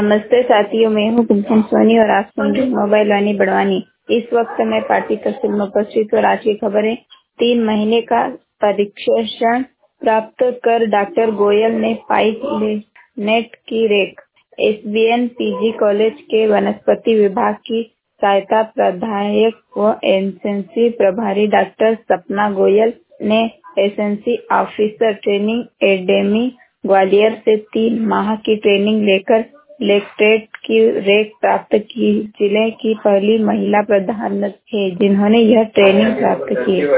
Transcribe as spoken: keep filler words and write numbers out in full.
नमस्ते साथियों, मैं हूँ कुमकुम सोनी और आप सुन रहे मोबाइल वाणी बड़वानी। इस वक्त मैं पार्टी तहसील में उपस्थित और आज की खबरें। तीन महीने का परीक्षण प्राप्त कर डॉक्टर गोयल ने पाई नेट की रैंक। एसबीएन पीजी कॉलेज के वनस्पति विभाग की सहायता प्राध्यापक व एसएनसी प्रभारी डॉक्टर सपना गोयल ने SNC officer training academy Gwalior से तीन माह की ट्रेनिंग लेकर लेक्टेट की रैंक प्राप्त की। जिले की पहली महिला प्रधान है जिन्होंने यह ट्रेनिंग प्राप्त की।